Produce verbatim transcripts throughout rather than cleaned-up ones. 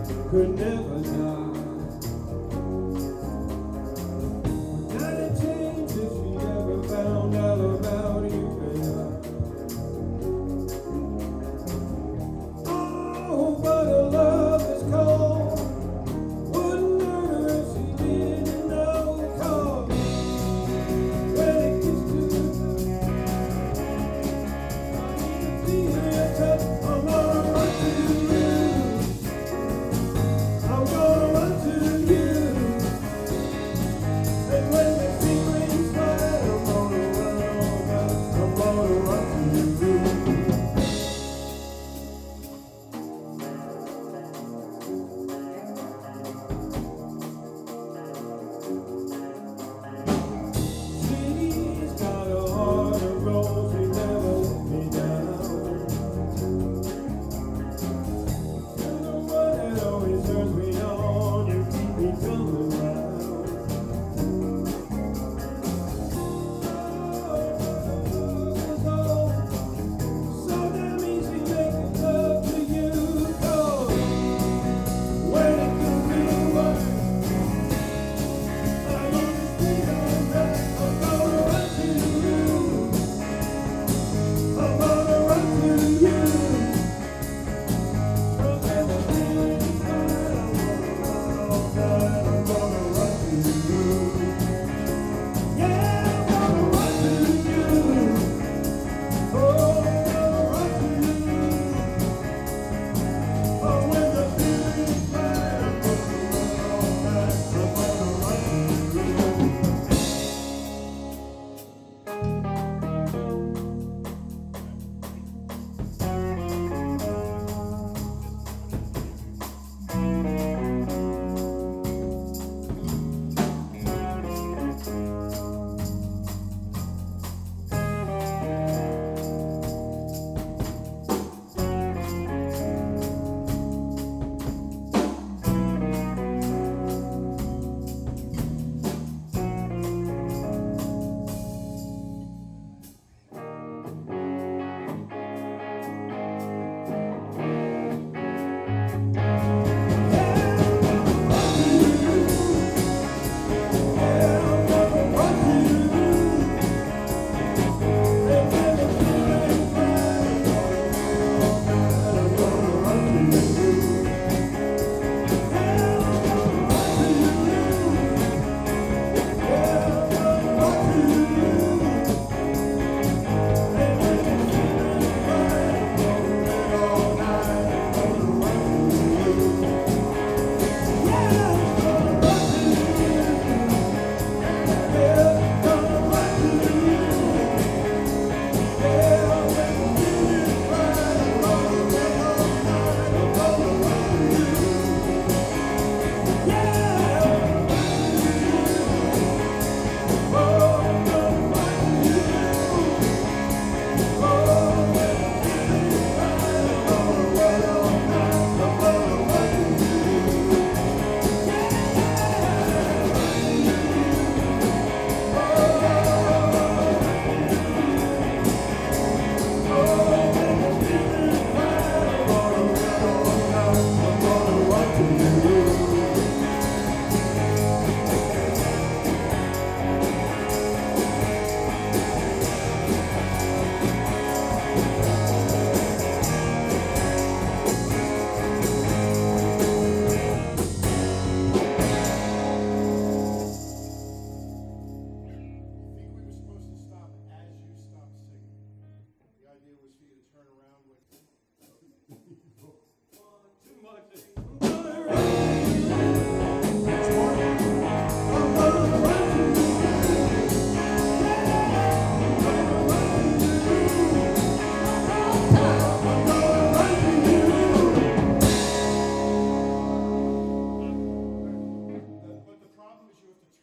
could never die. Not a change if she ever found out about you, baby. Oh, but her love is cold. Wouldn't hurt her if she didn't know, 'cause when it gets to the top, I'm gonna run to you. I'm gonna run to you. And when the feeling's right, I'm gonna run all night. I'm gonna run to you. She's got a heart of rose, she never let me down. You're the one that always turns me on, you keep me coming round. Oh, so damn easy making love to you, 'cause when it can be right, I want to be alright. I'm gonna run to you. I'm gonna run to you. 'Cause when the feeling's right, I'm gonna run all night. I'm gonna run to you. Yeah, I'm gonna run to you. Oh, I'm gonna run to you. Oh, when the feeling's right, I'm gonna run all night. I'm gonna run to you.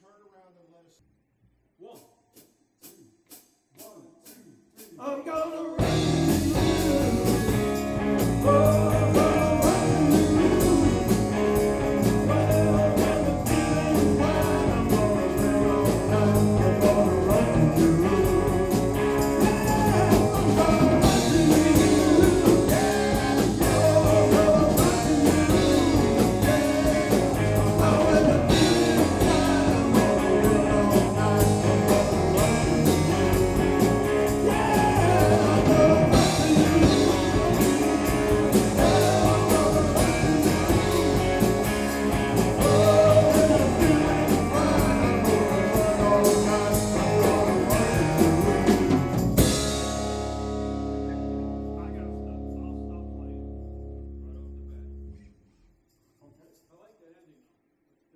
I'm gonna